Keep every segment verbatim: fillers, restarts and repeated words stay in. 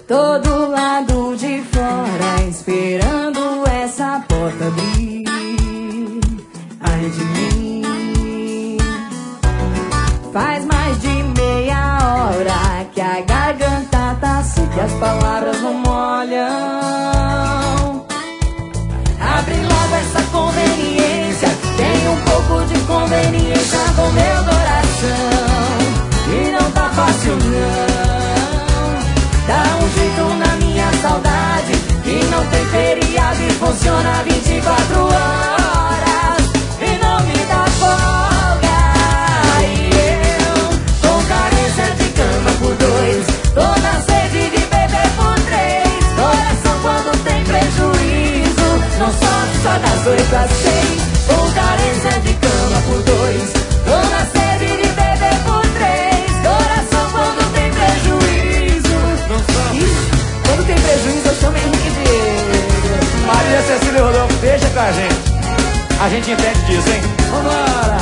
Tô do lado de fora, esperando essa porta abrir. Ai de mim. Faz mais de meia hora que a garganta tá seca e as palavras não molham. Abre logo essa conveniência, tem um pouco de conveniência com meu coração. E não tá fácil não. Dá um jeito na minha saudade, que não tem feriado e funciona vinte e quatro horas e não me dá folga. E eu, com carência de cama por dois, tô na sede de beber por três. Coração quando tem prejuízo, não sofre só das oito às seis. Com carência de cama por dois, tô na sede de beber por três. Coração quando tem prejuízo, não sofre. Quando tem prejuízo eu chamo Henrique Diego. Maria Cecília Rodolfo, deixa com a gente. A gente entende disso, hein? Vambora!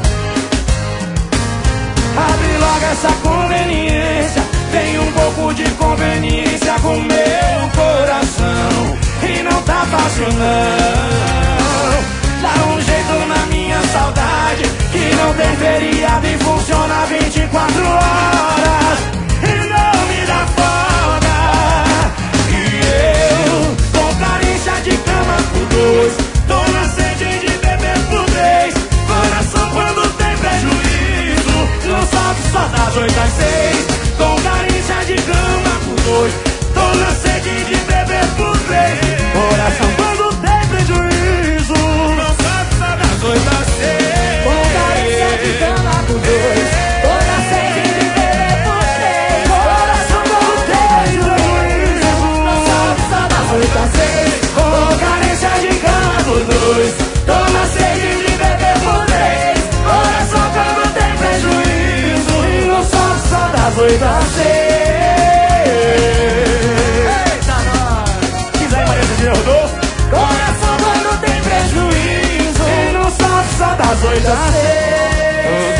Abre logo essa conveniência, tem um pouco de conveniência com meu coração. E não tá fácil não. Dá um jeito na minha saudade, que não tem feriado e funciona vinte e quatro horas e não me dá folga. E eu, com carência de cama por dois, tô na sede de beber por três. Coração quando tem prejuízo, não sofre só das oito às seis. Com carência de cama por dois, tô na sede de beber por três. Coração quando tem prejuízo, não sofre só das oito às seis. Com carência de cama por dois, tô na sede de beber por três. Coração quando tem prejuízo, não sofre só das oito às seis. Com carência de cama por dois, tô na sede de beber por três. Coração quando tem prejuízo, não sofre só das oito às seis. Eita nós! Diz aí, Maria Cecília Rodolfo. Coração quando tem prejuízo, E não sofre só das oito às seis.